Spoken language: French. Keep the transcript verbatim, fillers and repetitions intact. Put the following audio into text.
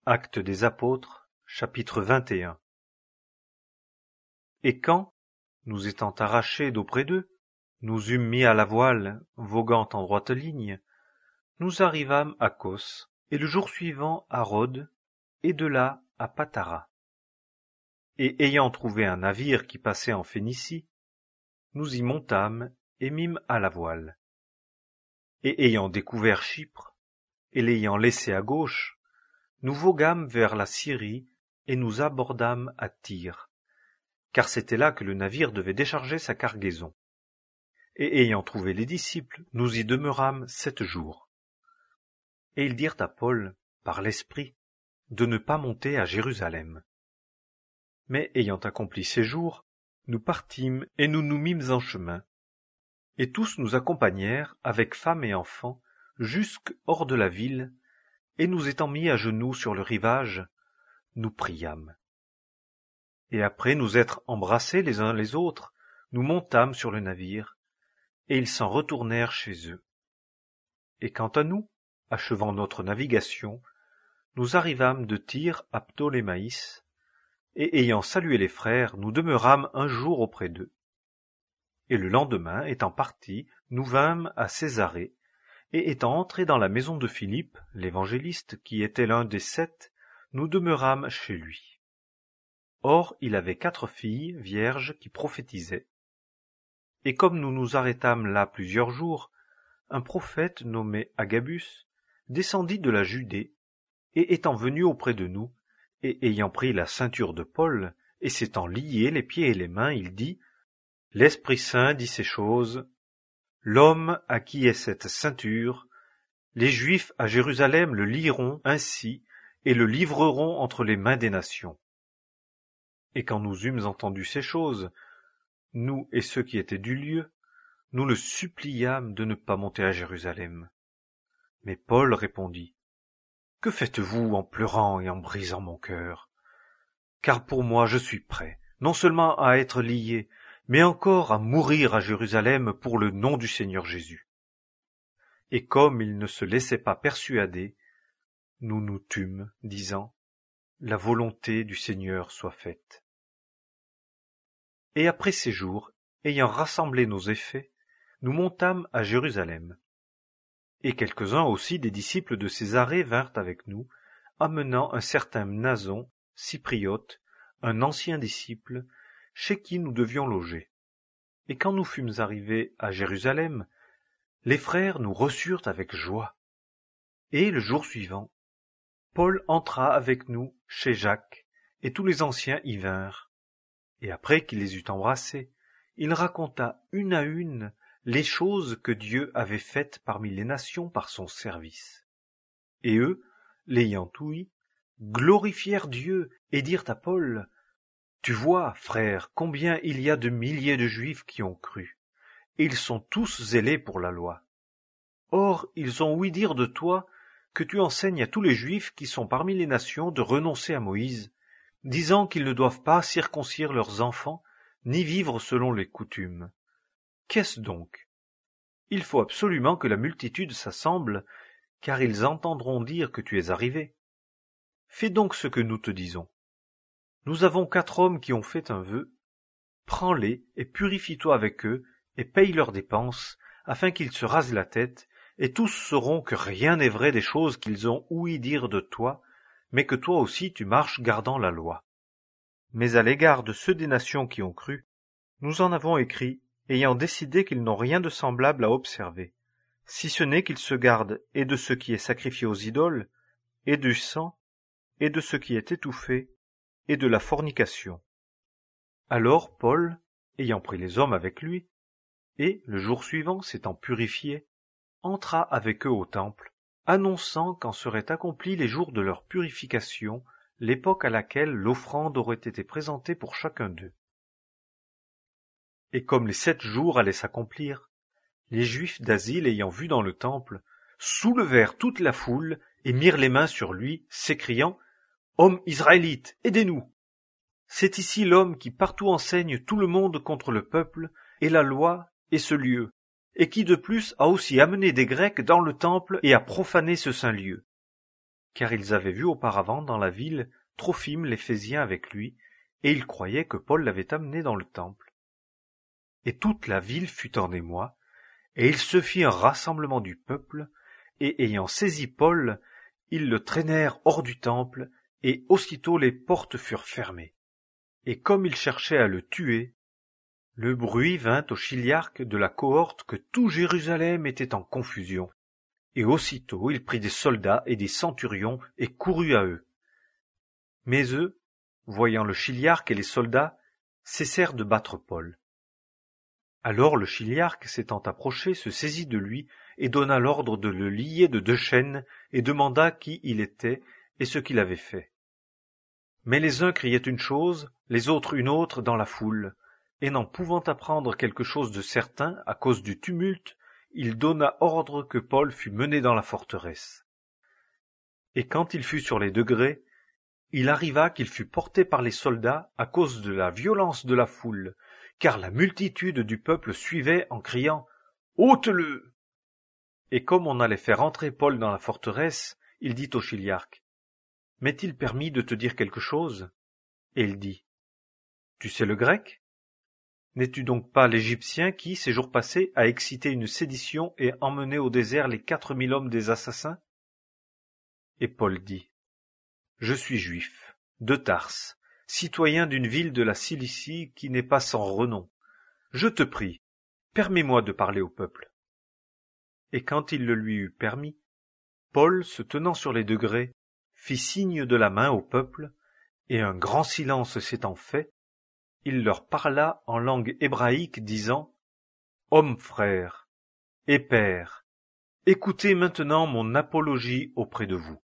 Actes des apôtres, chapitre vingt et un. Et quand, nous étant arrachés d'auprès d'eux, nous eûmes mis à la voile, voguant en droite ligne, nous arrivâmes à Cos, et le jour suivant à Rhodes, et de là à Patara. Et ayant trouvé un navire qui passait en Phénicie, nous y montâmes et mîmes à la voile. Et ayant découvert Chypre, et l'ayant laissé à gauche, nous voguâmes vers la Syrie et nous abordâmes à Tyr, car c'était là que le navire devait décharger sa cargaison. Et ayant trouvé les disciples, nous y demeurâmes sept jours. Et ils dirent à Paul, par l'Esprit, de ne pas monter à Jérusalem. Mais ayant accompli ces jours, nous partîmes et nous nous mîmes en chemin. Et tous nous accompagnèrent, avec femmes et enfants, jusque hors de la ville, et nous étant mis à genoux sur le rivage, nous priâmes. Et après nous être embrassés les uns les autres, nous montâmes sur le navire, et ils s'en retournèrent chez eux. Et quant à nous, achevant notre navigation, nous arrivâmes de Tyr à Ptolémaïs, et ayant salué les frères, nous demeurâmes un jour auprès d'eux. Et le lendemain, étant partis, nous vînmes à Césarée, et étant entrés dans la maison de Philippe, l'évangéliste, qui était l'un des sept, nous demeurâmes chez lui. Or il avait quatre filles vierges qui prophétisaient. Et comme nous nous arrêtâmes là plusieurs jours, un prophète nommé Agabus descendit de la Judée, et étant venu auprès de nous, et ayant pris la ceinture de Paul, et s'étant lié les pieds et les mains, il dit « L'Esprit Saint dit ces choses. L'homme à qui est cette ceinture, les Juifs à Jérusalem le liront ainsi et le livreront entre les mains des nations. » Et quand nous eûmes entendu ces choses, nous et ceux qui étaient du lieu, nous le suppliâmes de ne pas monter à Jérusalem. Mais Paul répondit, « Que faites-vous en pleurant et en brisant mon cœur? Car pour moi je suis prêt, non seulement à être lié, mais encore à mourir à Jérusalem pour le nom du Seigneur Jésus. » Et comme il ne se laissait pas persuader, nous nous tûmes, disant, « La volonté du Seigneur soit faite. » Et après ces jours, ayant rassemblé nos effets, nous montâmes à Jérusalem. Et quelques-uns aussi des disciples de Césarée vinrent avec nous, amenant un certain Mnason, cypriote, un ancien disciple, chez qui nous devions loger. Et quand nous fûmes arrivés à Jérusalem, les frères nous reçurent avec joie. Et le jour suivant, Paul entra avec nous chez Jacques, et tous les anciens y vinrent. Et après qu'il les eut embrassés, il raconta une à une les choses que Dieu avait faites parmi les nations par son service. Et eux, l'ayant ouï, glorifièrent Dieu et dirent à Paul, « Tu vois, frère, combien il y a de milliers de Juifs qui ont cru, et ils sont tous zélés pour la loi. Or, ils ont ouï dire de toi que tu enseignes à tous les Juifs qui sont parmi les nations de renoncer à Moïse, disant qu'ils ne doivent pas circoncire leurs enfants, ni vivre selon les coutumes. Qu'est-ce donc? Il faut absolument que la multitude s'assemble, car ils entendront dire que tu es arrivé. Fais donc ce que nous te disons. Nous avons quatre hommes qui ont fait un vœu. Prends-les et purifie-toi avec eux, et paye leurs dépenses, afin qu'ils se rasent la tête, et tous sauront que rien n'est vrai des choses qu'ils ont ouï dire de toi, mais que toi aussi tu marches gardant la loi. Mais à l'égard de ceux des nations qui ont cru, nous en avons écrit, ayant décidé qu'ils n'ont rien de semblable à observer, si ce n'est qu'ils se gardent et de ce qui est sacrifié aux idoles, et du sang, et de ce qui est étouffé, et de la fornication. Alors Paul, ayant pris les hommes avec lui, et, le jour suivant, s'étant purifié, entra avec eux au temple, annonçant qu'en seraient accomplis les jours de leur purification, l'époque à laquelle l'offrande aurait été présentée pour chacun d'eux. Et comme les sept jours allaient s'accomplir, les Juifs d'asile ayant vu dans le temple, soulevèrent toute la foule et mirent les mains sur lui, s'écriant « Homme israélite, aidez-nous ! C'est ici l'homme qui partout enseigne tout le monde contre le peuple et la loi et ce lieu, et qui de plus a aussi amené des Grecs dans le temple et a profané ce saint lieu. car ils avaient vu auparavant dans la ville Trophime l'Éphésien avec lui, et ils croyaient que Paul l'avait amené dans le temple. Et toute la ville fut en émoi, et il se fit un rassemblement du peuple, et ayant saisi Paul, ils le traînèrent hors du temple, et aussitôt les portes furent fermées. Et comme ils cherchaient à le tuer, le bruit vint au chiliarque de la cohorte que tout Jérusalem était en confusion. Et aussitôt il prit des soldats et des centurions et courut à eux. Mais eux, voyant le chiliarque et les soldats, cessèrent de battre Paul. Alors le chiliarque, s'étant approché, se saisit de lui et donna l'ordre de le lier de deux chaînes et demanda qui il était et ce qu'il avait fait. Mais les uns criaient une chose, les autres une autre dans la foule, et n'en pouvant apprendre quelque chose de certain à cause du tumulte, il donna ordre que Paul fût mené dans la forteresse. Et quand il fut sur les degrés, il arriva qu'il fut porté par les soldats à cause de la violence de la foule, car la multitude du peuple suivait en criant « Ôte-le » Et comme on allait faire entrer Paul dans la forteresse, il dit au chiliarque « M'est-il permis de te dire quelque chose ?» Et il dit « Tu sais le grec ? N'es-tu donc pas l'Égyptien qui, ces jours passés, a excité une sédition et emmené au désert les quatre mille hommes des assassins ?» Et Paul dit « Je suis juif, de Tarse, citoyen d'une ville de la Cilicie qui n'est pas sans renom. Je te prie, permets-moi de parler au peuple. » Et quand il le lui eut permis, Paul, se tenant sur les degrés, fit signe de la main au peuple, et un grand silence s'étant fait, il leur parla en langue hébraïque, disant « Hommes frères et pères, écoutez maintenant mon apologie auprès de vous.